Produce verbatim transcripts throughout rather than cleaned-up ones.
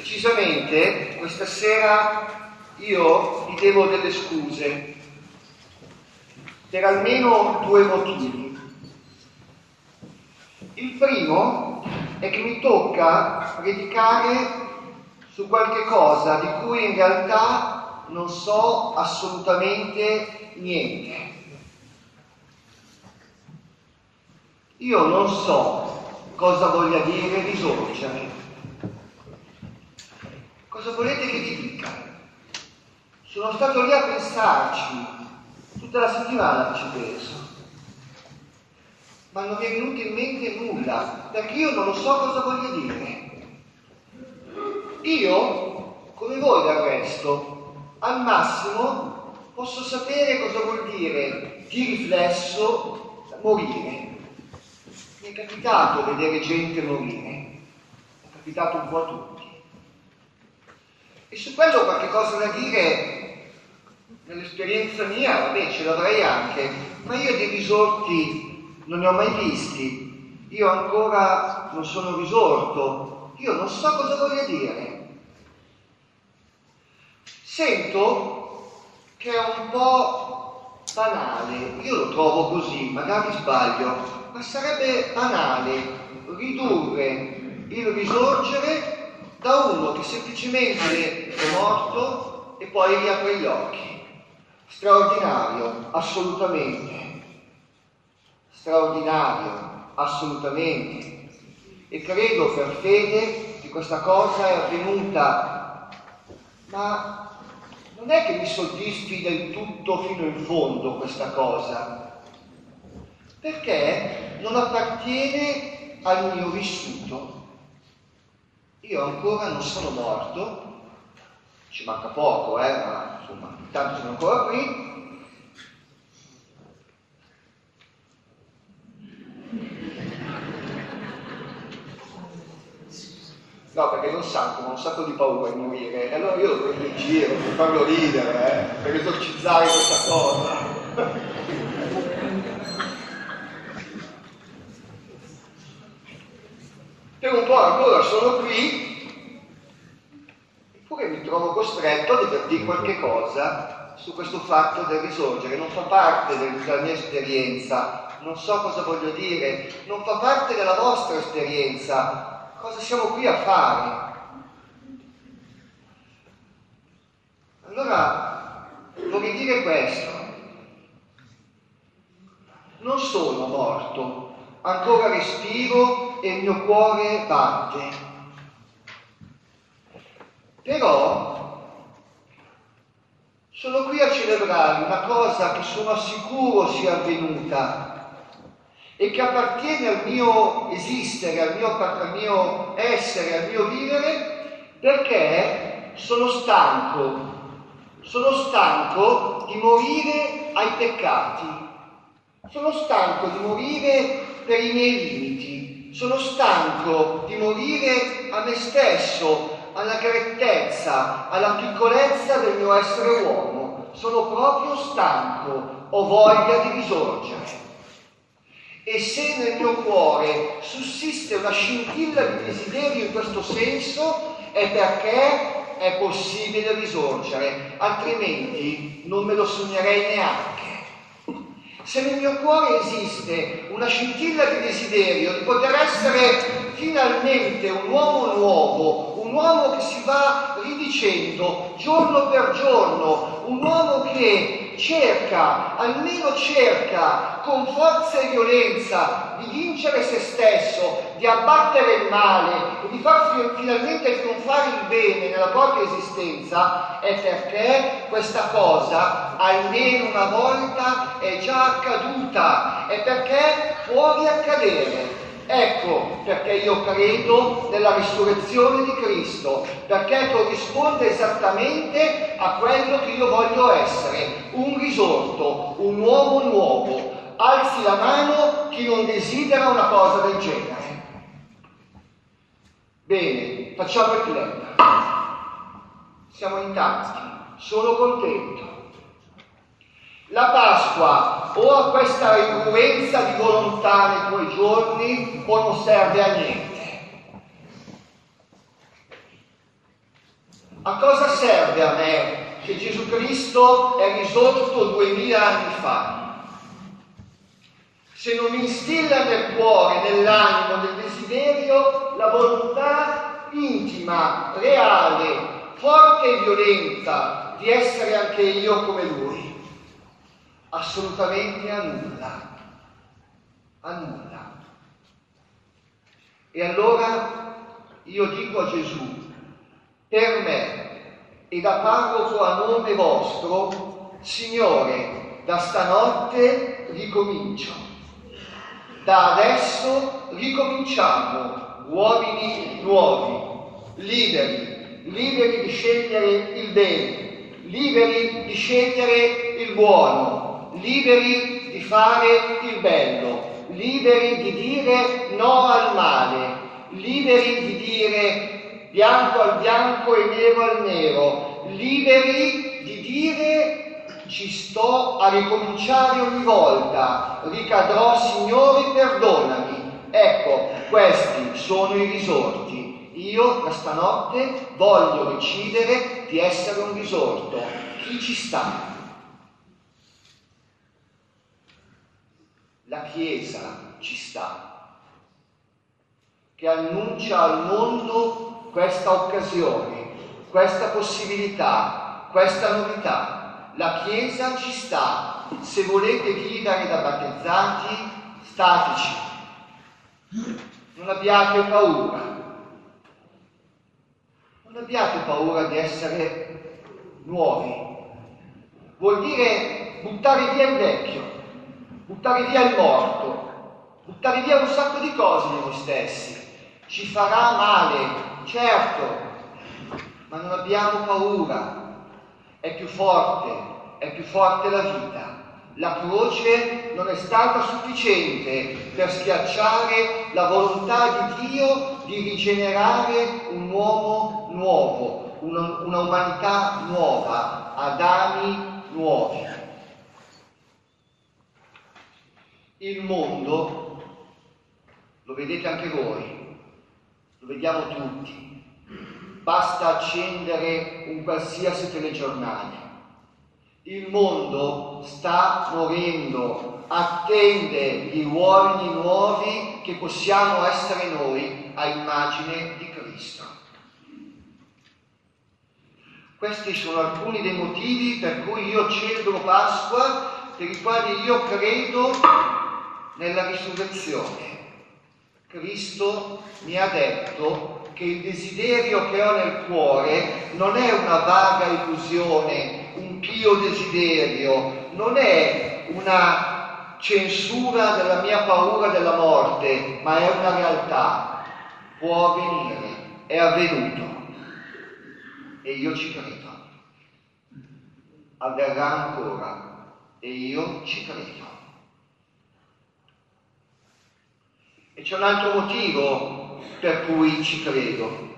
Precisamente questa sera io vi devo delle scuse per almeno due motivi. Il primo è che mi tocca predicare su qualche cosa di cui in realtà non so assolutamente niente. Io non so cosa voglia dire risorgere. Cosa volete che vi dica? Sono stato lì a pensarci, tutta la settimana ci penso, ma non mi è venuto in mente nulla, perché io non lo so cosa voglia dire. Io, come voi del resto, al massimo posso sapere cosa vuol dire di riflesso morire. Mi è capitato vedere gente morire, è capitato un po' a tutti. E su quello qualche cosa da dire, nell'esperienza mia, vabbè, ce l'avrei anche, ma io di risorti non ne ho mai visti. Io ancora non sono risorto, io non so cosa voglia dire. Sento che è un po' banale, io lo trovo così, magari sbaglio, ma sarebbe banale ridurre il risorgere da uno che semplicemente è morto e poi riapre gli occhi. Straordinario, assolutamente. Straordinario, assolutamente. E credo per fede che questa cosa è avvenuta, ma non è che mi soddisfi del tutto fino in fondo questa cosa, perché non appartiene al mio vissuto. Io ancora non sono morto, ci manca poco, eh, ma insomma, intanto sono ancora qui. No, perché non santo, ma ho un sacco di paura di morire, e allora io lo prendo in giro per farlo ridere, eh, per esorcizzare questa cosa. Per un po' ancora sono qui, eppure mi trovo costretto a dover dire qualche cosa su questo fatto del risorgere. Non fa parte della mia esperienza, non so cosa voglio dire, non fa parte della vostra esperienza. Cosa siamo qui a fare? Allora, vorrei dire questo. Non sono morto, ancora respiro e il mio cuore batte. Però sono qui a celebrare una cosa che sono sicuro sia avvenuta e che appartiene al mio esistere, al mio, al mio essere, al mio vivere, perché sono stanco, sono stanco di morire ai peccati, sono stanco di morire per i miei limiti, sono stanco di morire a me stesso, alla grettezza, alla piccolezza del mio essere uomo, sono proprio stanco, ho voglia di risorgere. E se nel mio cuore sussiste una scintilla di desiderio in questo senso, è perché è possibile risorgere, altrimenti non me lo sognerei neanche. Se nel mio cuore esiste una scintilla di desiderio di poter essere finalmente un uomo nuovo, un uomo che si va ridicendo giorno per giorno, un uomo che cerca, almeno cerca, con forza e violenza, di vincere se stesso, di abbattere il male e di far finalmente trionfare il bene nella propria esistenza, è perché questa cosa, almeno una volta, è già accaduta, è perché può riaccadere. Ecco perché io credo nella risurrezione di Cristo, perché corrisponde esattamente a quello che io voglio essere, un risorto, un uomo nuovo. Alzi la mano chi non desidera una cosa del genere. Bene, facciamo il club. Siamo in tanti, sono contento. La Pasqua o ha questa incongruenza di volontà nei tuoi giorni o non serve a niente. A cosa serve a me che Gesù Cristo è risorto duemila anni fa? Se non mi instilla nel cuore, nell'animo, nel desiderio, la volontà intima, reale, forte e violenta di essere anche io come Lui. Assolutamente a nulla. A nulla. E allora io dico a Gesù, per me e da parroco a nome vostro, Signore, da stanotte ricomincio. Da adesso ricominciamo, uomini nuovi, liberi, liberi di scegliere il bene, liberi di scegliere il buono, liberi di fare il bello, liberi di dire no al male, liberi di dire bianco al bianco e nero al nero, liberi di dire ci sto a ricominciare ogni volta, ricadrò Signore perdonami. Ecco, questi sono i risorti. Io da stanotte voglio decidere di essere un risorto. Chi ci sta? La Chiesa ci sta, che annuncia al mondo questa occasione, questa possibilità, questa novità. La Chiesa ci sta. Se volete vivere da battezzati, stateci. Non abbiate paura. Non abbiate paura di essere nuovi. Vuol dire buttare via il vecchio, buttare via il morto, buttare via un sacco di cose di noi stessi. Ci farà male, certo, ma non abbiamo paura. È più forte, è più forte la vita. La croce non è stata sufficiente per schiacciare la volontà di Dio di rigenerare un uomo nuovo, una, una umanità nuova, Adami nuovi. Il mondo, lo vedete anche voi, lo vediamo tutti, basta accendere un qualsiasi telegiornale. Il mondo sta morendo, attende gli uomini nuovi che possiamo essere noi a immagine di Cristo. Questi sono alcuni dei motivi per cui io celebro Pasqua, per i quali io credo nella risurrezione. Cristo mi ha detto che il desiderio che ho nel cuore non è una vaga illusione, un pio desiderio, non è una censura della mia paura della morte, ma è una realtà. Può avvenire, è avvenuto e io ci credo. Avverrà ancora e io ci credo. E c'è un altro motivo per cui ci credo.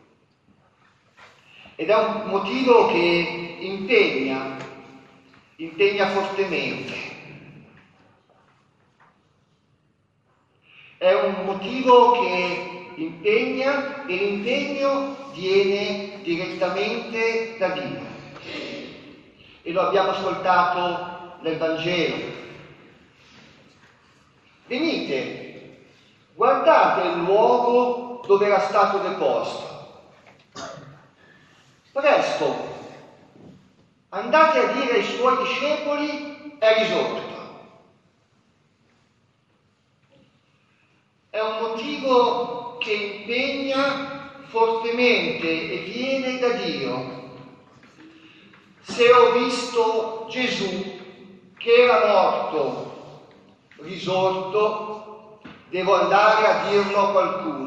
Ed è un motivo che impegna, impegna fortemente. È un motivo che impegna e l'impegno viene direttamente da Dio. E lo abbiamo ascoltato nel Vangelo. Venite, guardate il luogo dove era stato deposto. Presto, andate a dire ai suoi discepoli, è risorto. È un motivo che impegna fortemente e viene da Dio. Se ho visto Gesù che era morto, risorto, devo andare a dirlo a qualcuno.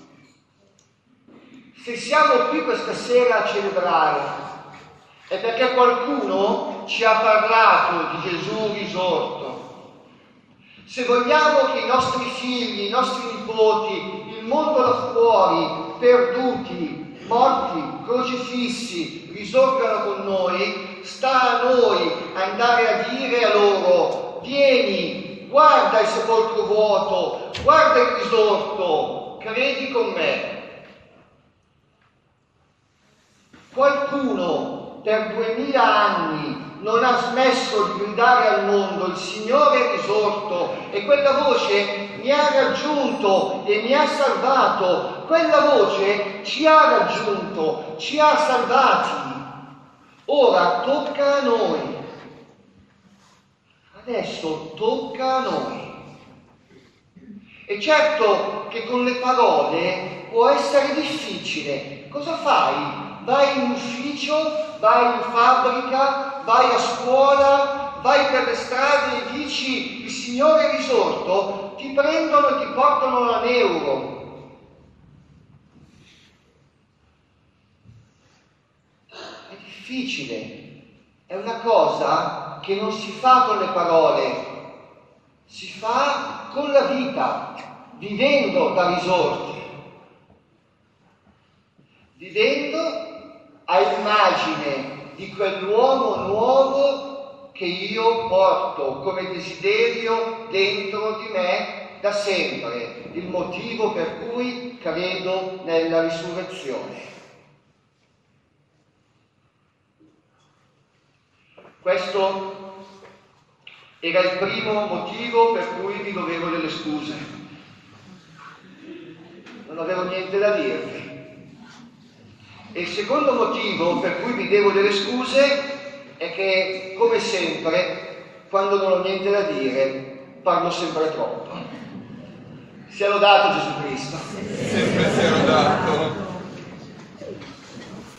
Se siamo qui questa sera a celebrare, è perché qualcuno ci ha parlato di Gesù risorto. Se vogliamo che i nostri figli, i nostri nipoti, il mondo là fuori, perduti, morti, crocifissi, risorgano con noi, sta a noi andare a dire a loro: vieni, guarda il sepolcro vuoto, guarda il risorto, credi con me. qualcuno per duemila anni non ha smesso di gridare al mondo il Signore è risorto e quella voce mi ha raggiunto e mi ha salvato, quella voce ci ha raggiunto, ci ha salvati. Ora tocca a noi. Adesso tocca a noi. E certo che con le parole può essere difficile. Cosa fai? Vai in ufficio, vai in fabbrica, vai a scuola, vai per le strade e dici il Signore è risorto, ti prendono e ti portano la neuro. È difficile, è una cosa che non si fa con le parole, si fa con la vita, vivendo da risorti, vivendo a immagine di quell'uomo nuovo che io porto come desiderio dentro di me da sempre, il motivo per cui credo nella risurrezione. Questo era il primo motivo per cui vi dovevo delle scuse. Non avevo niente da dirvi. E il secondo motivo per cui vi devo delle scuse è che, come sempre, quando non ho niente da dire, parlo sempre troppo. Sia lodato Gesù Cristo. Sempre sia lodato.